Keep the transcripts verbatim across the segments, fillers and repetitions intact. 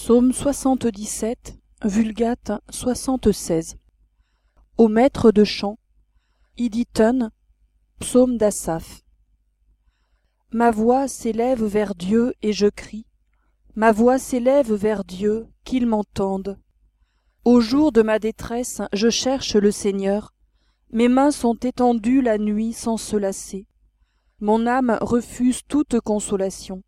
Psaume soixante-dix-sept, Vulgate soixante-seize. Au maître de chant, Iditun, psaume d'Asaph. Ma voix s'élève vers Dieu et je crie, ma voix s'élève vers Dieu, qu'il m'entende. Au jour de ma détresse, je cherche le Seigneur, mes mains sont étendues la nuit sans se lasser. Mon âme refuse toute consolation.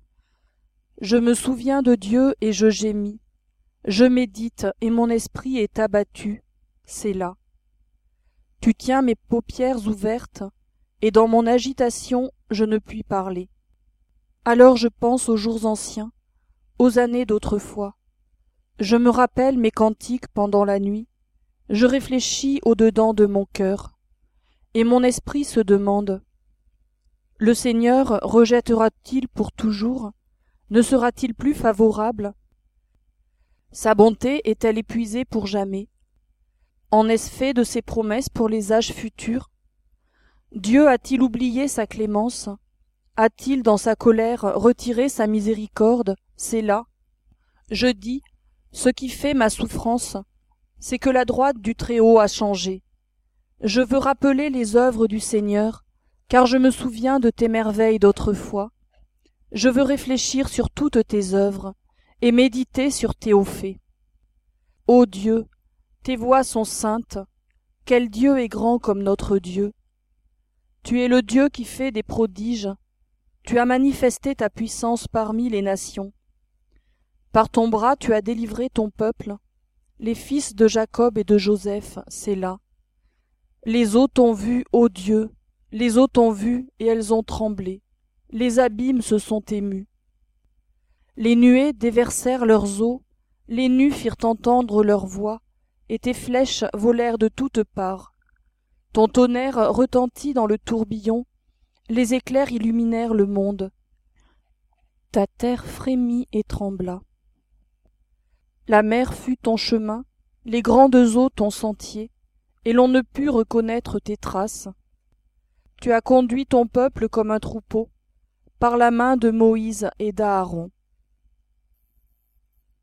Je me souviens de Dieu et je gémis. Je médite et mon esprit est abattu. Sélah. Tu tiens mes paupières ouvertes, et dans mon agitation je ne puis parler. Alors je pense aux jours anciens, aux années d'autrefois. Je me rappelle mes cantiques pendant la nuit. Je réfléchis au-dedans de mon cœur, et mon esprit se demande: le Seigneur rejettera-t-il pour toujours? Ne sera-t-il plus favorable? Sa bonté est-elle épuisée pour jamais? En est-ce fait de ses promesses pour les âges futurs? Dieu a-t-il oublié sa clémence? A-t-il dans sa colère retiré sa miséricorde? Sélah. Je dis, ce qui fait ma souffrance, c'est que la droite du Très-Haut a changé. Je veux rappeler les œuvres du Seigneur, car je me souviens de tes merveilles d'autrefois. Je veux réfléchir sur toutes tes œuvres et méditer sur tes hauts faits. Ô Dieu, tes voies sont saintes. Quel Dieu est grand comme notre Dieu? Tu es le Dieu qui fait des prodiges. Tu as manifesté ta puissance parmi les nations. Par ton bras tu as délivré ton peuple, les fils de Jacob et de Joseph, Sélah. Les eaux t'ont vu, ô Dieu, les eaux t'ont vu et elles ont tremblé. Les abîmes se sont émus. Les nuées déversèrent leurs eaux, les nus firent entendre leur voix, et tes flèches volèrent de toutes parts. Ton tonnerre retentit dans le tourbillon, les éclairs illuminèrent le monde. Ta terre frémit et trembla. La mer fut ton chemin, les grandes eaux ton sentier, et l'on ne put reconnaître tes traces. Tu as conduit ton peuple comme un troupeau, par la main de Moïse et d'Aaron.